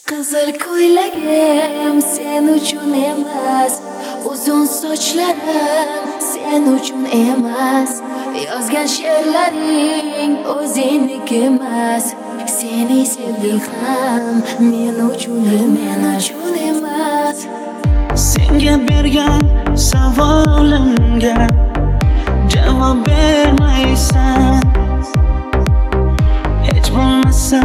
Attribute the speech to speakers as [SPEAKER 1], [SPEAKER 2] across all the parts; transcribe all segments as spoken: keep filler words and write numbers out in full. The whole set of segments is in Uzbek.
[SPEAKER 1] Qizil ko'ylagim sen uchun emas, uzun sochlarim sen uchun emas, yozgan she'rlaring o'zingniki emas, seni sevdim ham men uchun men uchun emas.
[SPEAKER 2] Senga bergan savolimga javob bermaysan, hech bo'lmasa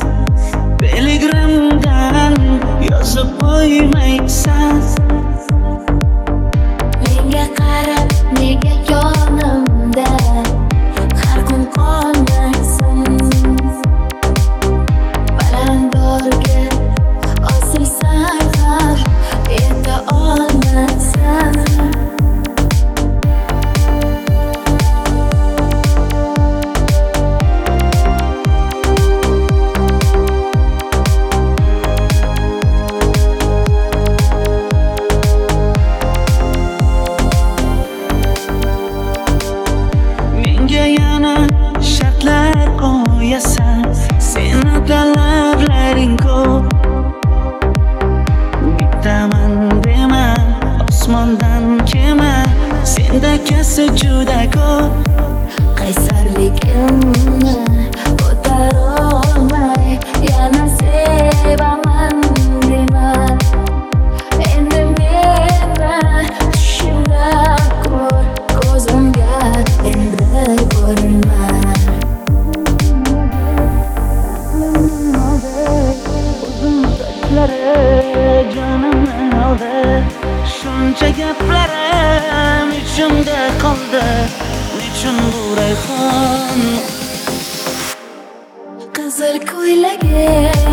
[SPEAKER 2] telegramdan yozib qo'ymaysan.
[SPEAKER 1] Menga qarab nega yonimda har kun qolmaysan, balandorga osilsan ham yeta olmaysan.
[SPEAKER 2] Yana shartlar qo'yasan, seni talablaring ko'p. Bittaman dema, osmondan kema, sendakasi juda ko'p.
[SPEAKER 1] Qaysarligimni ko'tarolmay yana sevaman dema, endi meni tushimda ko'r, ko'zimga endi ko'rinma.
[SPEAKER 2] Uzun sochlari jonimni oldi, shuncha gaplarim ichimda qoldi. Nechun bu rayhon
[SPEAKER 1] Qizil ko'ylagim